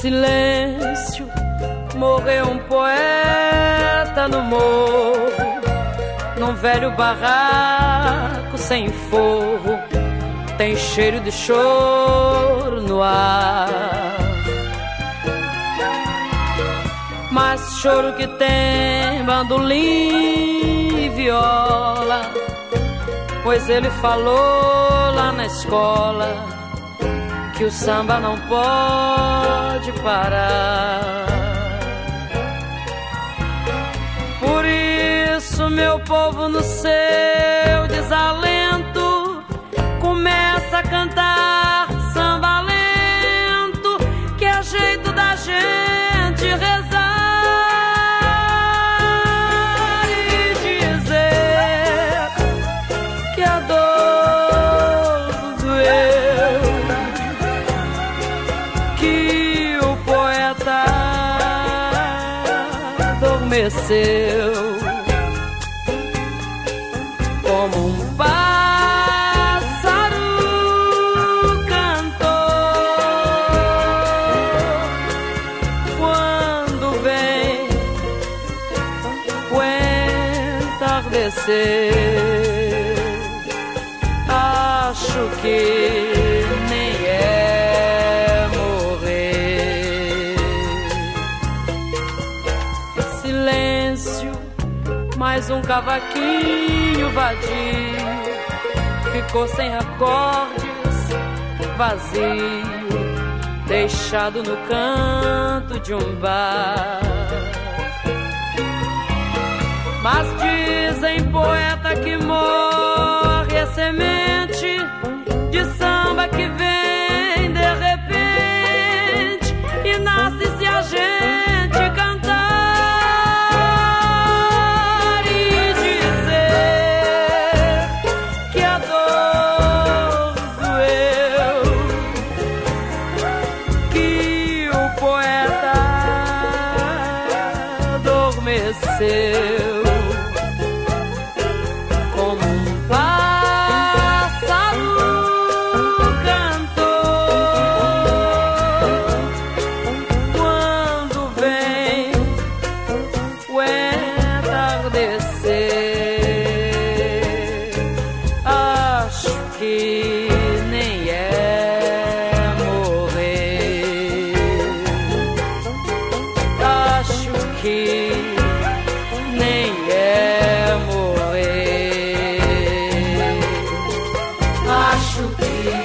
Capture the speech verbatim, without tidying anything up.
silêncio, morreu um poeta no morro, num velho barraco sem forro, tem cheiro de choro no ar. Mas choro que tem bandolim e viola, pois ele falou lá na escola que o samba não pode parar. Por isso, meu povo, no seu desalento, começa a cantar samba lento, que é jeito da gente rezar e dizer que a dor doeu, que o poeta adormeceu como um pássaro cantor quando vem o entardecer. Acho que nem é morrer. Silêncio, mais um cavaquinho vadio, ficou sem acordes, vazio, deixado no canto de um bar. Mas dizem, poeta, que morre a semente de samba que vem de repente e nasce se a gente cantar e dizer que a dor doeu, que o poeta adormeceu como um pássaro cantor quando vem o entardecer. Acho que nem é morrer. Acho que nem é morrer. Acho que